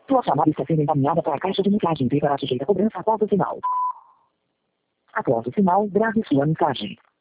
Sua chamada está sendo encaminhada para a caixa de mensagem e será sujeita a cobrança após o sinal. Após o sinal, grave sua mensagem.